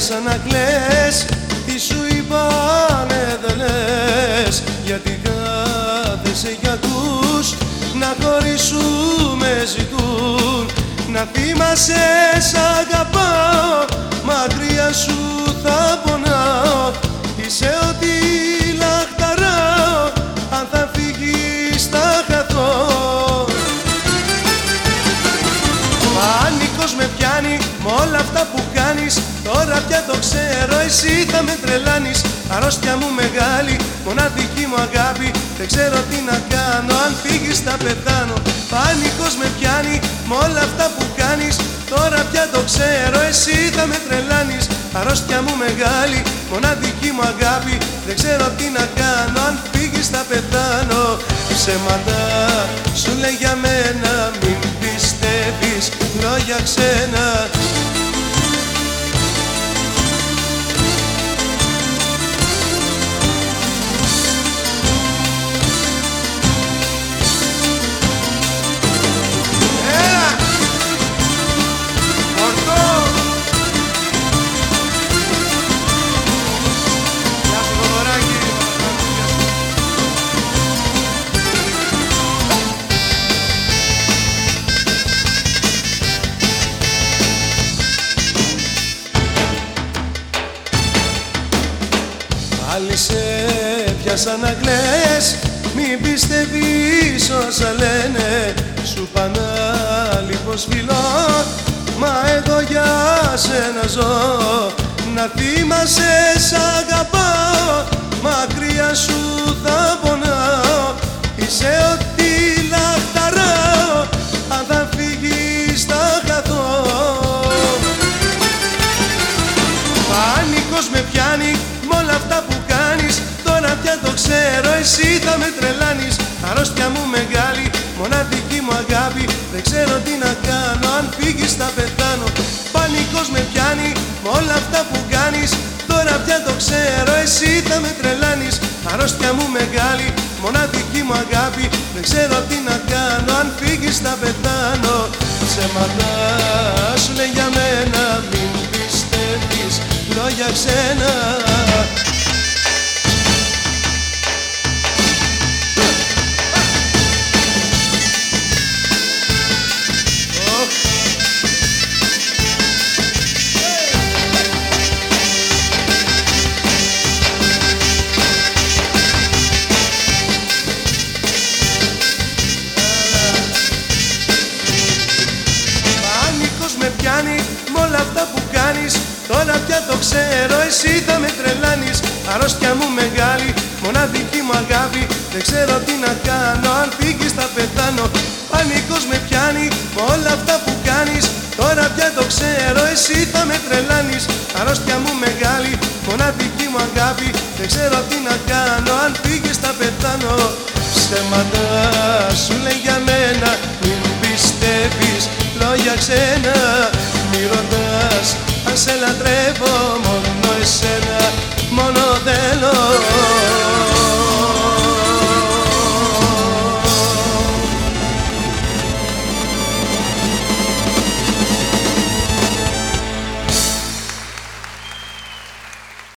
πιάσα να κλαις. Τι σου είπανε δεν λες, γιατί κάθεσαι κι ακούς να χωρίσουμε ζητούν. Να θυμάσαι σ' αγαπάω, μακριά σου θα πονάω. Είσαι ό,τι λαχταράω, αν θα φύγεις θα χαθώ. Πανικός με πιάνει μ' όλα αυτά που κάνεις. Τώρα πια το ξέρω, εσύ θα με τρελάνεις. Αρρώστια μου μεγάλη, μοναδική μου αγάπη. Δεν ξέρω τι να κάνω, αν φύγεις θα πεθάνω. Πανικός με πιάνει μ' όλα αυτά που κάνεις. Τώρα πια το ξέρω, εσύ θα με τρελάνεις. Αρρώστια μου μεγάλη, μοναδική μου αγάπη. Δεν ξέρω τι να κάνω, αν φύγεις θα πεθάνω. Ψέματα σου λέει για μένα, μην πιστεύεις λόγια ξένα. Πάλι σε πιάσα να κλαις, μην πιστεύεις όσα λένε. Σου πάνε άλλοι πως φιλώ, μα εγώ για σένα ζω. Να θυμάσαι σ' αγαπάω, μακριά σου θα πονάω. Είσαι ό,τι λαχταράω, αν θα φύγεις θα χαθώ. Πανικός με πιάνει μ' όλα αυτά που κάνεις. Τώρα πια το ξέρω, εσύ θα με τρελάνεις. Αρρώστια μου μεγάλη, μοναδική μου αγάπη. Δεν ξέρω τι να κάνω, αν φύγεις θα πεθάνω. Πανικός με πιάνει μ' όλα αυτά που κάνεις. Τώρα πια το ξέρω, εσύ θα με τρελάνεις. Αρρώστια μου μεγάλη, μοναδική μου αγάπη. Δεν ξέρω τι να κάνω, αν φύγεις θα πεθάνω. Ψέματα σου λέει για μένα, μην πιστεύεις λόγια ξένα. Μ' όλα αυτά που κάνεις, τώρα πια το ξέρω, εσύ θα με τρελάνεις. Αρρώστια μου μεγάλη, μοναδική μου αγάπη. Δεν ξέρω τι να κάνω, αν φύγεις θα πεθάνω. Πανικός με πιάνει μ' όλα αυτά που κάνεις. Τώρα πια το ξέρω, εσύ θα με τρελάνεις. Αρρώστια μου μεγάλη, μοναδική μου αγάπη. Δεν ξέρω τι να κάνω, αν φύγεις θα πεθάνω. Ψέματα σου λέει